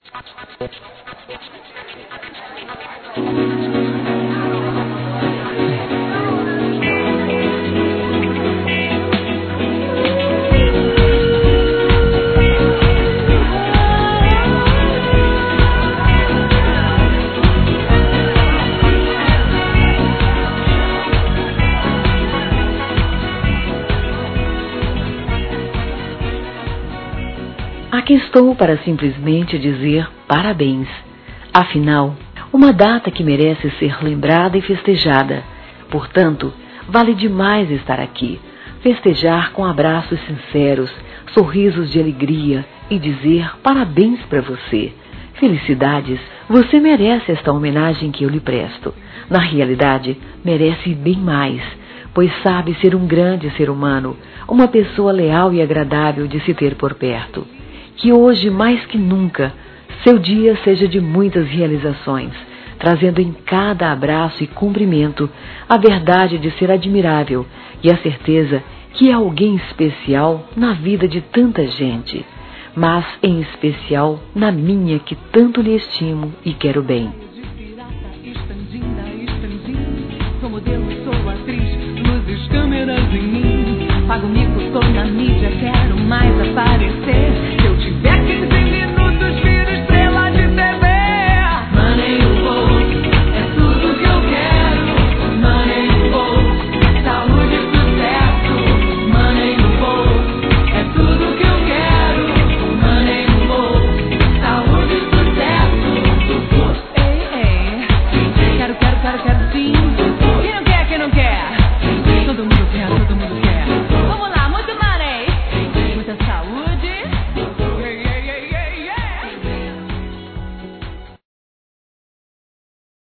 Aqui estou para simplesmente dizer parabéns. Afinal, uma data que merece ser lembrada e festejada. Portanto, vale demais estar aqui, festejar com abraços sinceros, sorrisos de alegria e dizer parabéns para você. Felicidades, você merece esta homenagem que eu lhe presto. Na realidade, merece bem mais, pois sabe ser um grande ser humano, uma pessoa leal e agradável de se ter por perto. Que hoje, mais que nunca, seu dia seja de muitas realizações, trazendo em cada abraço e cumprimento a verdade de ser admirável e a certeza que é alguém especial na vida de tanta gente, mas em especial na minha que tanto lhe estimo e quero bem. Sou modelo, sou atriz, luzes, câmeras em mim. Pago mico, tô na mídia, quero mais aparecer.